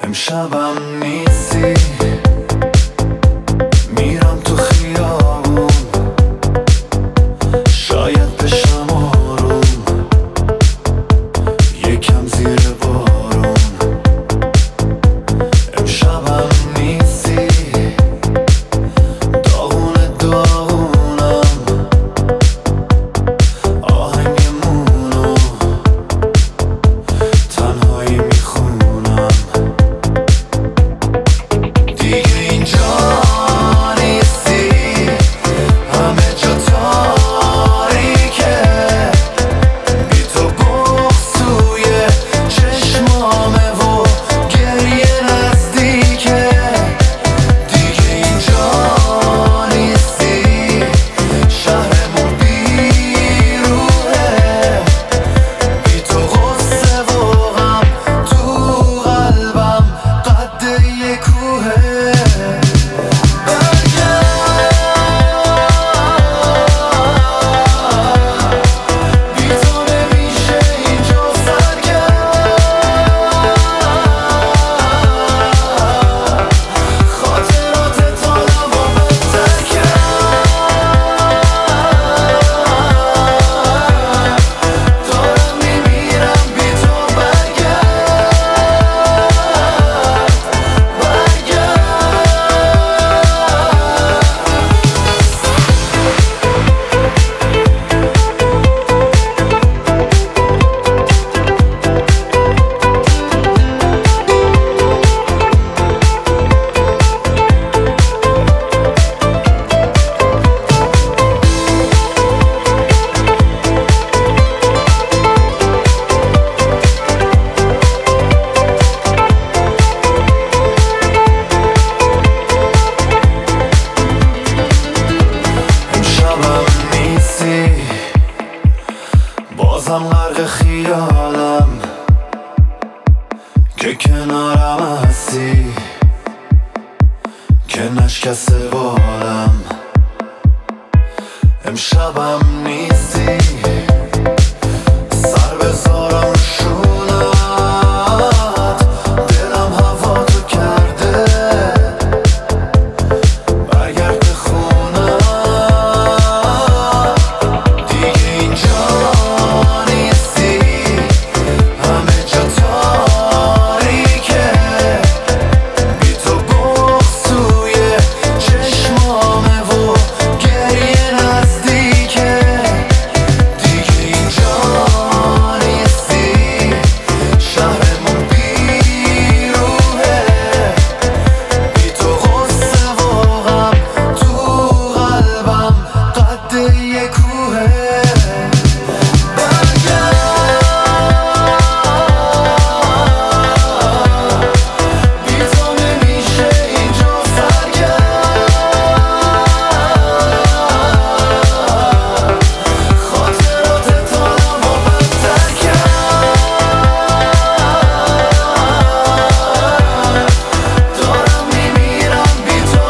امشبم نیستی، میرم تو خیابون، شاید بشم آروم، یکم زیر بارون. امشبم نیستی، داغونه داغونم، آهنگمونو تنهایی میخونم. دیگه اینجا نیستی، همه جا تاریکه، بی تو بغض توی چشمامه و گریه نزدیکه. دیگه اینجا نیستی، شهرمون بیروحه، بی تو غصه و غم تو قلبم قد یه کوهه. بی تو نمیشه اینجا سرگرم، خاطرات تالمو بدتر کرد. دارم میمیرم بی تو، امشبم نیستی، بازم غرق خیالم که کنارم هستی، که نشکسته بالم. امشبم نیستی، سر بذارم رو شونت، دلم هوا تو کرده، برگرد به خونم. دیگه اینجا نیستی، همه جا تاریکه، بی تو بغض توی چشمامه و گریه نزدیکه. دیگه اینجا نیستی، شهرمون بیروحه، بی تو غصه و غم تو قلبم قد یه کوهه. بی تو نمیشه اینجا سرگرم، خاطرات تالمو بدتر کرد. دارم میمیرم بی تو،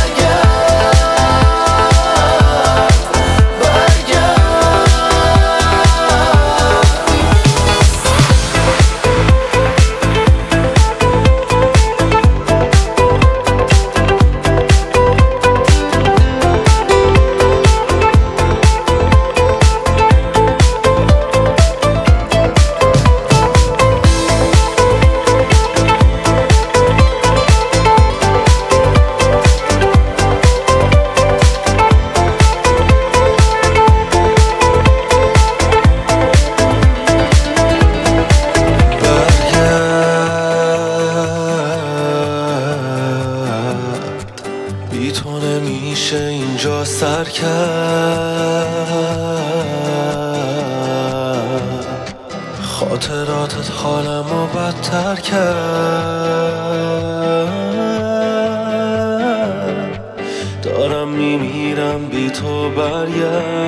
بی تو نمیشه اینجا سر کرد، خاطراتت حالمو بدتر کرد. دارم میمیرم بی تو، برگرد.